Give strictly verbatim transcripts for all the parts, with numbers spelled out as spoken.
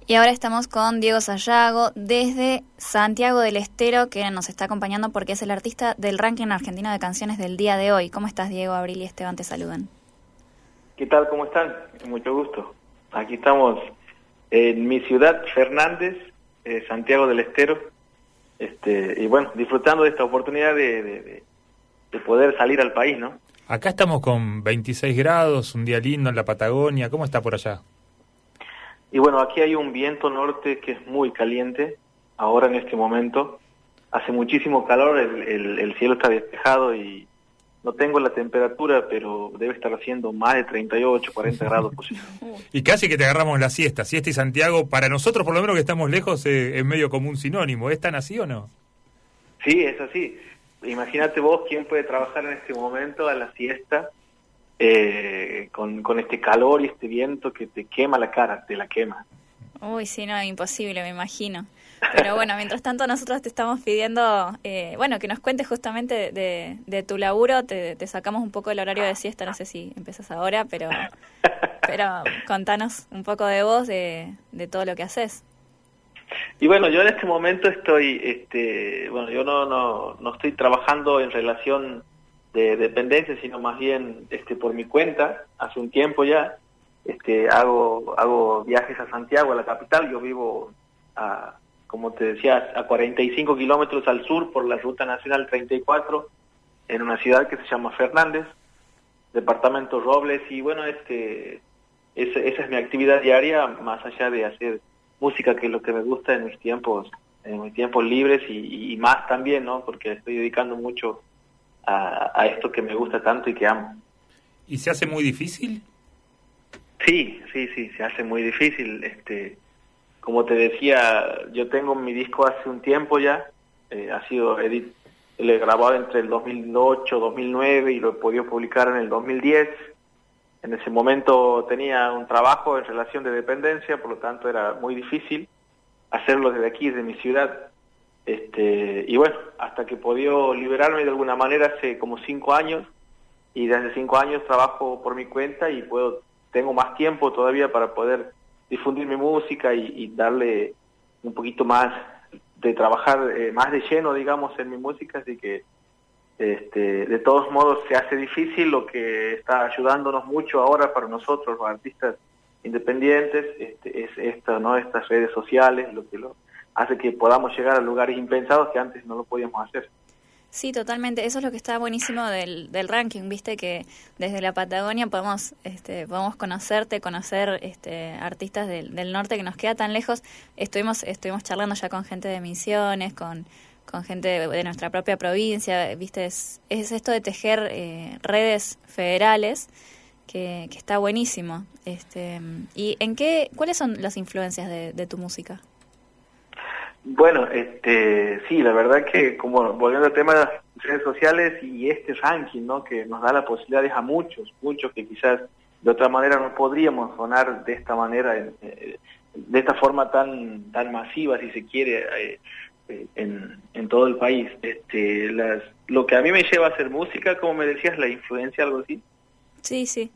Y ahora estamos con Diego Sayago desde Santiago del Estero, que nos está acompañando porque es el artista del ranking argentino de canciones del día de hoy. ¿Cómo estás, Diego? Abril y Esteban te saludan. ¿Qué tal? ¿Cómo están? Mucho gusto. Aquí estamos en mi ciudad, Fernández, eh, Santiago del Estero, este, y bueno, disfrutando de esta oportunidad de, de, de, de poder salir al país, ¿no? Acá estamos con veintiséis grados, un día lindo en la Patagonia. ¿Cómo está por allá? Y bueno, aquí hay un viento norte que es muy caliente, ahora en este momento. Hace muchísimo calor, el, el, el cielo está despejado y no tengo la temperatura, pero debe estar haciendo más de treinta y ocho, cuarenta grados posible. Y casi que te agarramos la siesta. Siesta y Santiago, para nosotros por lo menos que estamos lejos, eh, es medio como un sinónimo. ¿Es tan así o no? Sí, es así. Imagínate vos quién puede trabajar en este momento a la siesta eh, con, con este calor y este viento que te quema la cara, te la quema. Uy, sí, no, imposible, me imagino. Pero bueno, mientras tanto nosotros te estamos pidiendo, eh, bueno, que nos cuentes justamente de, de tu laburo. Te, te sacamos un poco del horario de siesta, no sé si empezás ahora, pero pero contanos un poco de vos, de, de todo lo que haces. Y bueno, yo en este momento estoy, este, bueno, yo no, no, no estoy trabajando en relación de dependencia, sino más bien este, por mi cuenta. Hace un tiempo ya este, hago, hago viajes a Santiago, a la capital. Yo vivo a, como te decía, a cuarenta y cinco kilómetros al sur por la Ruta Nacional treinta y cuatro, en una ciudad que se llama Fernández, departamento Robles, y bueno, este, esa, esa es mi actividad diaria, más allá de hacer música, que es lo que me gusta en mis tiempos, en mis tiempos libres, y, y más también, ¿no? Porque estoy dedicando mucho a, a esto que me gusta tanto y que amo. ¿Y se hace muy difícil? Sí, sí, sí, se hace muy difícil. Este, como te decía, yo tengo mi disco hace un tiempo ya, eh, ha sido edit, lo he grabado entre el dos mil ocho, dos mil nueve y lo he podido publicar en el dos mil diez. En ese momento tenía un trabajo en relación de dependencia, por lo tanto era muy difícil hacerlo desde aquí, desde mi ciudad. Este, y bueno, hasta que he podido liberarme de alguna manera hace como cinco años, y desde cinco años trabajo por mi cuenta y puedo, tengo más tiempo todavía para poder difundir mi música y, y darle un poquito más de trabajar eh, más de lleno, digamos, en mi música, así que Este, de todos modos se hace difícil. Lo que está ayudándonos mucho ahora para nosotros los artistas independientes este, es esto, ¿no? Estas redes sociales, lo que lo hace que podamos llegar a lugares impensados que antes no lo podíamos hacer. Sí, totalmente. Eso es lo que está buenísimo del, del ranking, viste, que desde la Patagonia podemos, este, podemos conocerte, conocer este, artistas del, del norte que nos queda tan lejos. Estuvimos, estuvimos charlando ya con gente de Misiones, con con gente de, de nuestra propia provincia, viste, es, es esto de tejer eh, redes federales que, que está buenísimo. Este, ¿y en qué, cuáles son las influencias de, de tu música? Bueno, este, sí, la verdad que, como volviendo al tema de las redes sociales y este ranking, ¿no? Que nos da las posibilidades a muchos, muchos que quizás de otra manera no podríamos sonar de esta manera, eh, de esta forma tan, tan masiva, si se quiere, eh, En, en todo el país. Este, las, lo que a mí me lleva a hacer música, como me decías, la influencia, algo así. Sí, sí.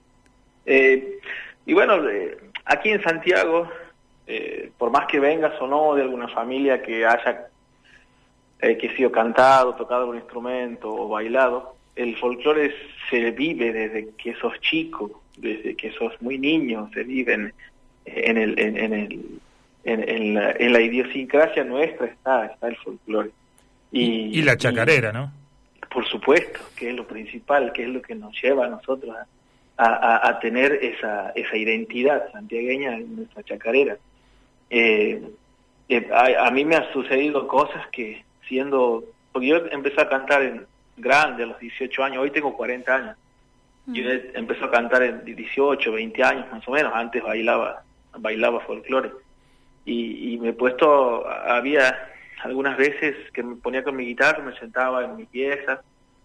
Eh, y bueno, eh, aquí en Santiago, eh, por más que vengas o no de alguna familia que haya eh, que sido cantado, tocado algún instrumento o bailado, el folclore se vive desde que sos chico, desde que sos muy niño, se vive en, en el, en, en el En, en, la, en la idiosincrasia nuestra está está el folclore. Y, y la chacarera, y, ¿no? Por supuesto, que es lo principal, que es lo que nos lleva a nosotros a, a, a tener esa esa identidad santiagueña en nuestra chacarera. Eh, eh, a, a mí me han sucedido cosas que siendo... Porque yo empecé a cantar en grande, a los dieciocho años, hoy tengo cuarenta años. Mm. Yo empecé a cantar en dieciocho, veinte años más o menos, antes bailaba bailaba folclore. Y, y me he puesto, había algunas veces que me ponía con mi guitarra, me sentaba en mi pieza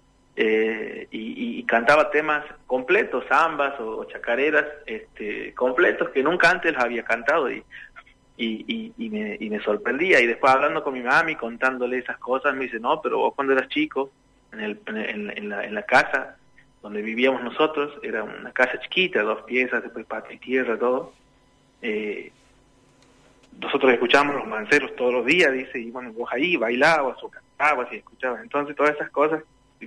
eh, y, y cantaba temas completos, zambas o, o chacareras este, completos que nunca antes los había cantado y, y, y, y, me, y me sorprendía. Y después hablando con mi mami, contándole esas cosas, me dice, no, pero vos cuando eras chico, en, el, en, en, la, en la casa donde vivíamos nosotros, era una casa chiquita, dos piezas, después patio y tierra, todo, eh, nosotros escuchamos los manceros todos los días, dice, y bueno, vos ahí bailabas o cantabas y escuchabas. Entonces todas esas cosas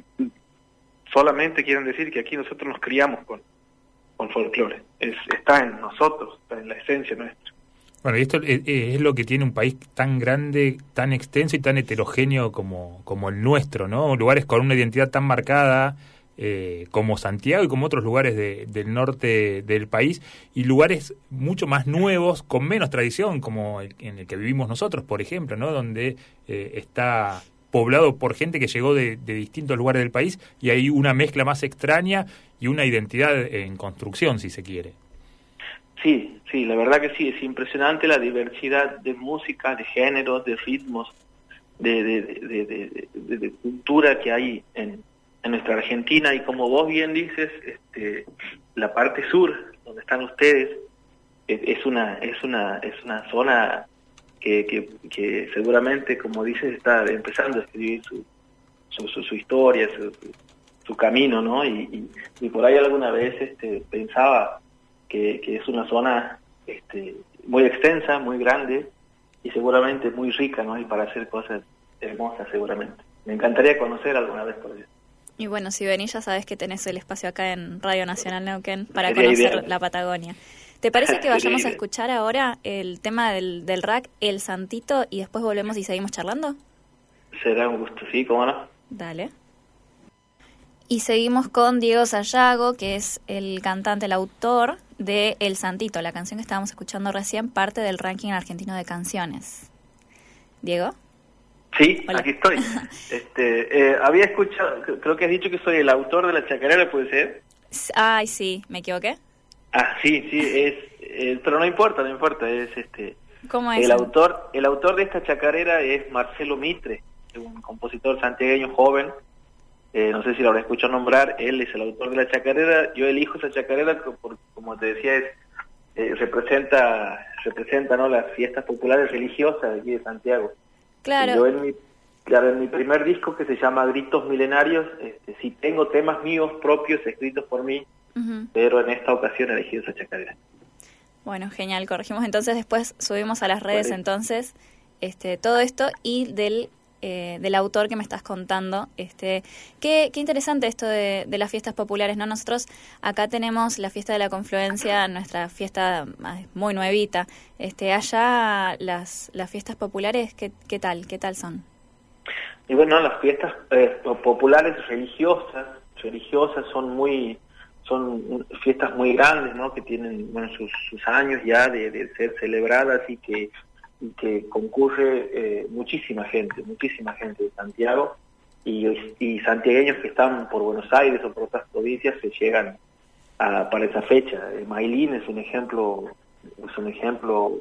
solamente quieren decir que aquí nosotros nos criamos con, con folclore. Es, está en nosotros, está en la esencia nuestra. Bueno, y esto es, es lo que tiene un país tan grande, tan extenso y tan heterogéneo como, como el nuestro, ¿no? Lugares con una identidad tan marcada eh, como Santiago y como otros lugares de, del norte del país, y lugares mucho más nuevos, con menos tradición, como el, en el que vivimos nosotros, por ejemplo, ¿no? Donde eh, está poblado por gente que llegó de, de distintos lugares del país, y hay una mezcla más extraña y una identidad en construcción, si se quiere. Sí, sí, la verdad que sí, es impresionante la diversidad de música, de géneros, de ritmos, de, de, de, de, de, de, de cultura que hay en, en nuestra Argentina. Y como vos bien dices, este, la parte sur, donde están ustedes, es, es una es una es una zona que, que, que seguramente, como dices, está empezando a escribir su su, su, su historia, su, su, su camino, ¿no? Y, y, y por ahí alguna vez este, pensaba Que, que es una zona este, muy extensa, muy grande y seguramente muy rica, ¿no? Y para hacer cosas hermosas seguramente. Me encantaría conocer alguna vez por allá. Y bueno, si venís ya sabes que tenés el espacio acá en Radio Nacional Neuquén para Sería conocer ideal. la Patagonia. ¿Te parece que vayamos Sería a escuchar ahora el tema del, del R A C, El Santito, y después volvemos y seguimos charlando? Será un gusto, sí, cómo no. Dale. Y seguimos con Diego Sayago, que es el cantante, el autor de El Santito, la canción que estábamos escuchando recién, parte del ranking argentino de canciones. ¿Diego? Sí, Hola. Aquí estoy. este, eh, había escuchado, creo que has dicho que soy el autor de La Chacarera, ¿puede ser? Ay, sí, ¿me equivoqué? Ah, sí, sí, es, eh, pero no importa, no importa, es este... ¿Cómo es? El autor, el autor de esta chacarera es Marcelo Mitre, un compositor santiagueño joven. Eh, no sé si lo habrá escuchado nombrar. Él es el autor de la chacarera. Yo elijo esa chacarera porque, como te decía, es eh, representa representa no las fiestas populares religiosas de aquí de Santiago. Claro. Y yo en mi claro en mi primer disco, que se llama Gritos Milenarios, este, sí tengo temas míos propios escritos por mí, uh-huh. pero en esta ocasión he elegido esa chacarera. Bueno, genial. Corregimos entonces, después subimos a las redes vale. entonces este todo esto y del Eh, del autor que me estás contando. Este, qué, qué interesante esto de, de las fiestas populares, ¿no? Nosotros acá tenemos la fiesta de la Confluencia, nuestra fiesta muy nuevita. Este, allá las las fiestas populares, ¿qué, qué tal? ¿Qué tal son? Y bueno, las fiestas eh, populares religiosas, religiosas son muy son fiestas muy grandes, ¿no? Que tienen bueno sus, sus años ya de, de ser celebradas y que y que concurre eh, muchísima gente, muchísima gente de Santiago, y, y santiagueños que están por Buenos Aires o por otras provincias se llegan a, para esa fecha. Eh, Mailín es un ejemplo, es un ejemplo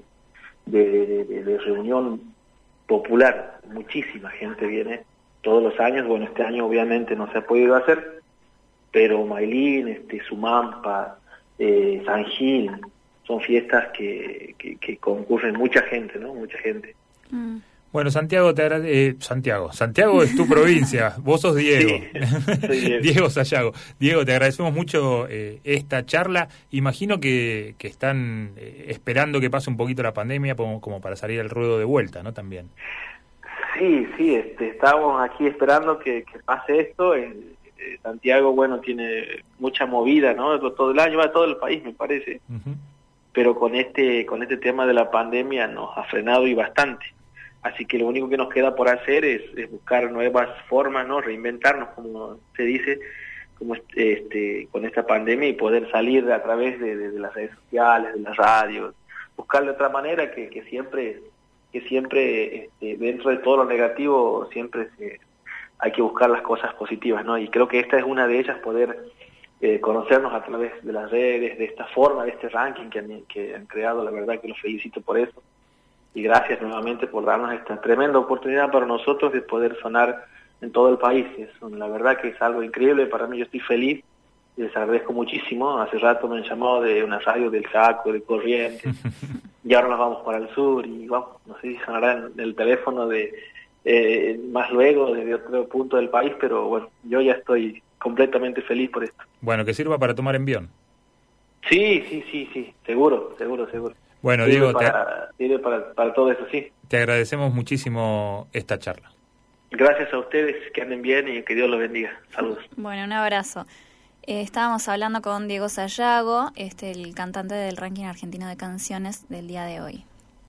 de, de, de reunión popular. Muchísima gente viene todos los años. Bueno, este año obviamente no se ha podido hacer, pero Mailín, este, Sumampa, eh, San Gil, son fiestas que, que, que concurren mucha gente, ¿no? Mucha gente. Mm. Bueno, Santiago, te agra- eh, Santiago, Santiago es tu provincia, vos sos Diego. Sí, soy Diego. Diego Sayago. Diego, te agradecemos mucho eh, esta charla. Imagino que, que están eh, esperando que pase un poquito la pandemia como, como para salir al ruedo de vuelta, ¿no? También. Sí, sí, este, estamos aquí esperando que, que pase esto. Eh, eh, Santiago, bueno, tiene mucha movida, ¿no? Todo el año, va todo el país, me parece. Uh-huh. Pero con este con este tema de la pandemia nos ha frenado y bastante. Así que lo único que nos queda por hacer es, es buscar nuevas formas, ¿no? Reinventarnos, como se dice, como este con esta pandemia, y poder salir a través de, de, de las redes sociales, de las radios, buscar de otra manera que, que siempre que siempre este, dentro de todo lo negativo siempre se, hay que buscar las cosas positivas, ¿no? Y creo que esta es una de ellas, poder Eh, conocernos a través de las redes, de esta forma, de este ranking que han, que han creado. La verdad que los felicito por eso, y gracias nuevamente por darnos esta tremenda oportunidad para nosotros de poder sonar en todo el país. Eso, la verdad que es algo increíble para mí. Yo estoy feliz y les agradezco muchísimo. Hace rato me han llamado de una radio del Chaco, de Corrientes, y ahora nos vamos para el sur, y vamos, no sé si sonará en el teléfono de eh, más luego desde otro punto del país, pero bueno, yo ya estoy completamente feliz por esto. Bueno, que sirva para tomar envión. Sí, sí, sí, sí, seguro, seguro, seguro. Bueno, sirve Diego, para, te, sirve para, para todo eso, sí. Te agradecemos muchísimo esta charla. Gracias a ustedes, que anden bien y que Dios los bendiga. Saludos. Bueno, un abrazo. Eh, estábamos hablando con Diego Sayago, este, el cantante del ranking argentino de canciones del día de hoy.